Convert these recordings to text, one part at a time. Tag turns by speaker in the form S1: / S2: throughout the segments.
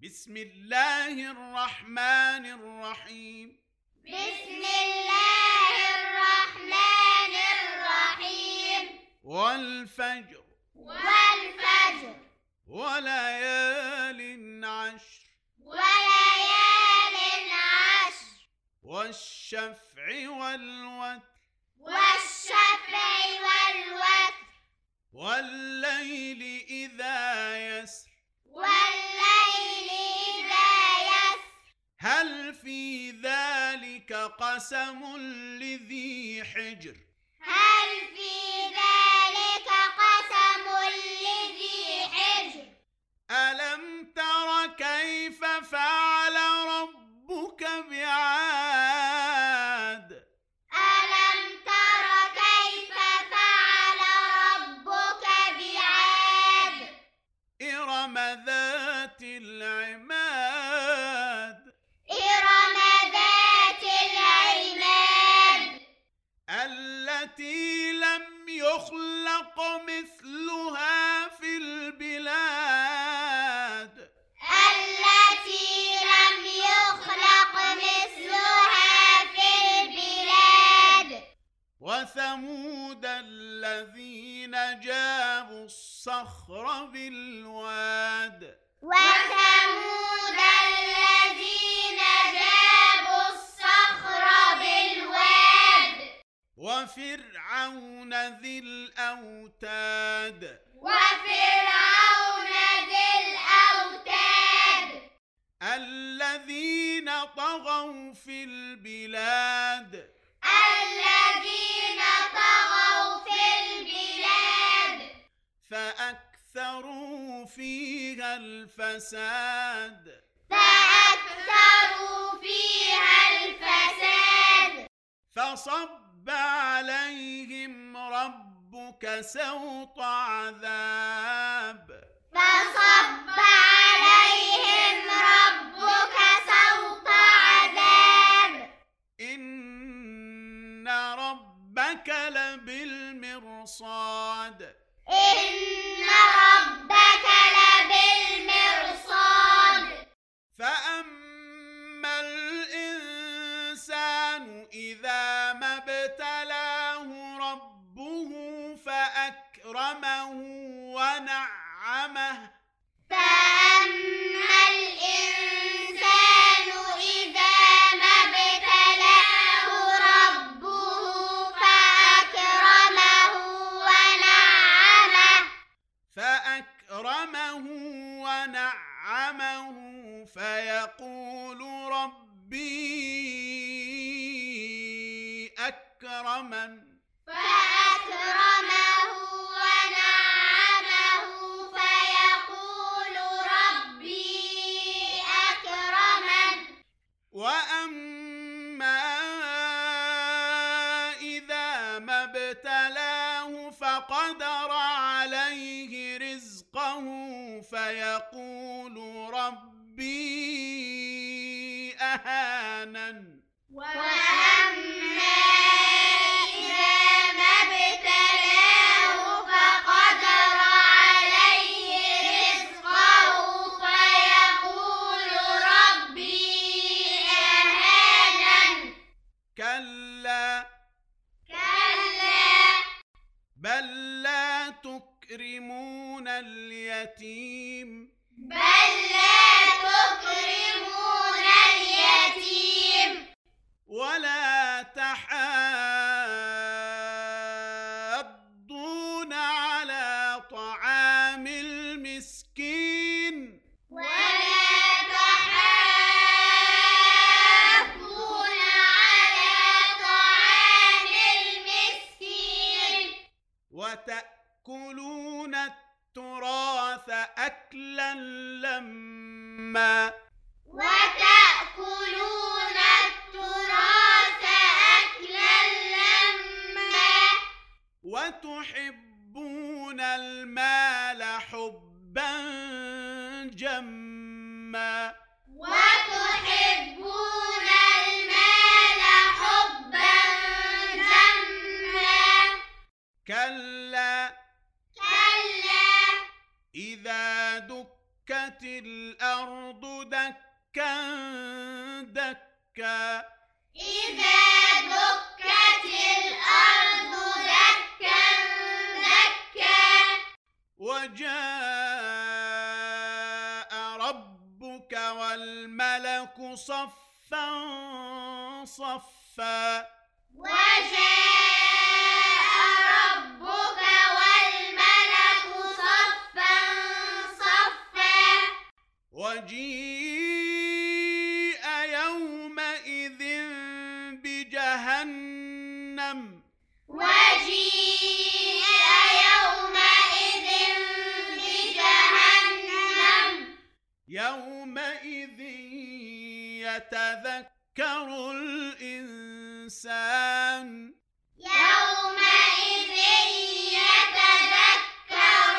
S1: بسم الله الرحمن الرحيم.
S2: بسم الله الرحمن الرحيم.
S1: والفجر
S2: والفجر
S1: وليال عشر
S2: وليال عشر
S1: والشفع والوتر
S2: والشفع والوتر
S1: والليل إذا يسر
S2: والليل إذا يسر
S1: هل في ذلك قسم لذي حجر
S2: هل في ذلك قسم لذي حجر
S1: ألم تر كيف فعل ربك بعاد
S2: ألم تر كيف فعل ربك بعاد
S1: إرم ذات العماد
S2: إرم ذات العماد
S1: التي لم يخلق مثلها في البلاد
S2: التي لم يخلق مثلها في البلاد
S1: وثمود الذين جابوا الصخر بالواد
S2: وثمود الذين جابوا الصخر بالواد
S1: وفرعون ذي الأوتاد
S2: وفرعون ذي الأوتاد
S1: الذين طغوا في البلاد
S2: الذين طغوا في البلاد
S1: فأكثروا فيها الفساد
S2: فأكثروا فيها الفساد
S1: فصب عليهم ربك سوط عذاب
S2: فصب عليهم ربك سوط عذاب
S1: إن ربك لبالمرصاد
S2: إن ربك لبالمرصاد
S1: فأما الإنسان إذا ما ابتلاه ربه فأكرمه ونعمه
S2: فأما الإنسان إذا ما ابتلاه ربه
S1: فأكرمه ونعمه فيقول ربي أكرمن
S2: فأكرمه ونعمه فيقول ربي أكرمن
S1: وأما إذا ما ابتلاه فقدر عليه رزقه فيقول ربي أهانن
S2: وأما إذا ما ابتلاه فقدر عليه رزقه فيقول ربي أهانن
S1: كلا بل لا تكرمون اليتيم
S2: بل لا تكرمون اليتيم
S1: ولا تحاضون على طعام المسكين
S2: ولا تحاضون على طعام المسكين
S1: وتأكلون التراث أكلا لما
S2: وتأكلون التراث أكلا لما
S1: وتحبون المال حبا جما
S2: وتحبون المال حبا جما
S1: كلا
S2: كلا
S1: إذا دكت دكت الأرض دكا دكا
S2: إذا دكت الأرض دكا دكا
S1: وجاء ربك والملك صفا صفا
S2: وجاء ربك والملك صفا صفا
S1: وجيء يومئذ بجهنم
S2: وجيء يومئذ بجهنم
S1: يومئذ يتذكر الإنسان
S2: يومئذ يتذكر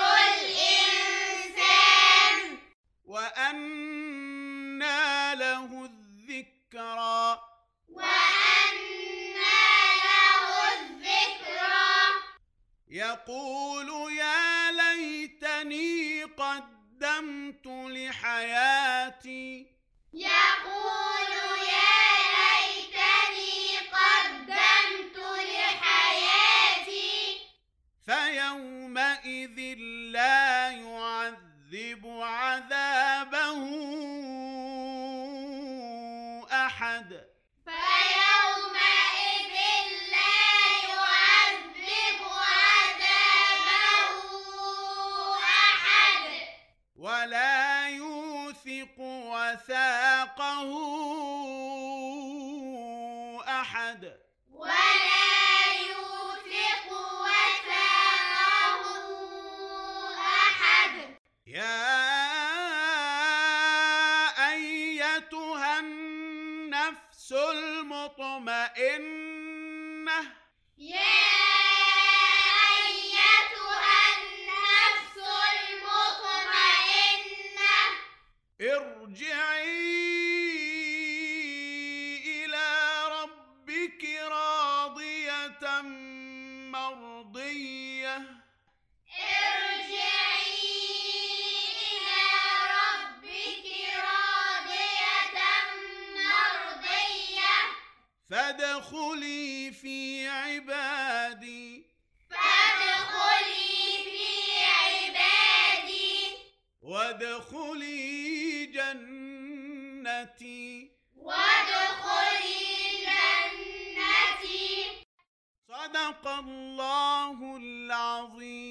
S2: الإنسان
S1: وأنى له الذكرى
S2: وأنى له الذكرى
S1: يقول يا ليتني قدمت لحياتي
S2: يقول يا ليتني قدمت لحياتي
S1: فيومئذ لا يعذب عذابه أحد
S2: فيومئذ لا يعذب عذابه أحد
S1: ولا يوثق وثاقه أحد
S2: ولا يوثق وثاقه أحد
S1: يا أيتها النفس المطمئنة
S2: يا أيتها النفس المطمئنة
S1: ارجعي إلى ربك راضية مرضية
S2: ارجعي إلى ربك راضية مرضية
S1: فادخلي في عبادي
S2: فادخلي في عبادي
S1: وادخلي جنتي
S2: وادخلي جنتي
S1: صدق الله العظيم.